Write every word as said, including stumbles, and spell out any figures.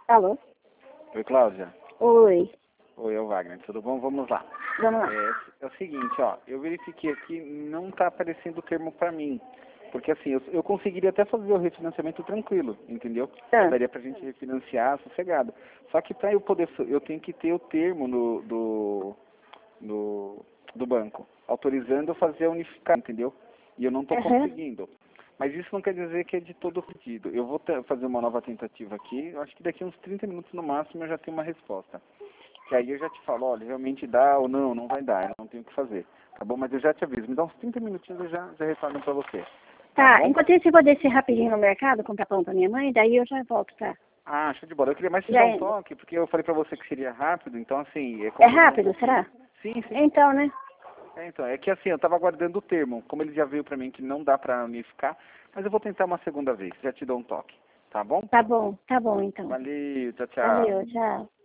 Alô? Oi, Cláudia. Oi. Oi, é o Wagner. Tudo bom? Vamos lá. Vamos lá. É, é o seguinte, ó. Eu verifiquei aqui, não está aparecendo o termo para mim. Porque assim, eu, eu conseguiria até fazer o refinanciamento tranquilo, entendeu? Ah. Daria pra gente refinanciar sossegado. Só que para eu poder, eu tenho que ter o termo no, do, do, do banco, autorizando eu fazer a unificar, entendeu? E eu não estou Uhum. conseguindo. Mas isso não quer dizer que é de todo o pedido. Eu vou ter- fazer uma nova tentativa aqui. Eu acho que daqui a uns trinta minutos no máximo eu já tenho uma resposta. Que aí eu já te falo, olha, realmente dá ou não, não vai dar, eu não tenho o que fazer. Tá bom? Mas eu já te aviso. Me dá uns trinta minutinhos eu já, já retorno pra você. Tá, bom? enquanto isso eu vou descer rapidinho no mercado, comprar pão pra minha mãe, daí eu já volto, tá? Ah, show de bola. Eu queria mais te Já dar é- um toque, porque eu falei pra você que seria rápido, então assim... É, É como- rápido, será? Sim, sim. Então, né? É, então, é que assim, eu tava aguardando o termo. Como ele já veio pra mim que não dá pra unificar, mas eu vou tentar uma segunda vez. Já te dou um toque. Tá bom? Tá bom, tá bom então. Valeu, tchau, tchau. Valeu, tchau.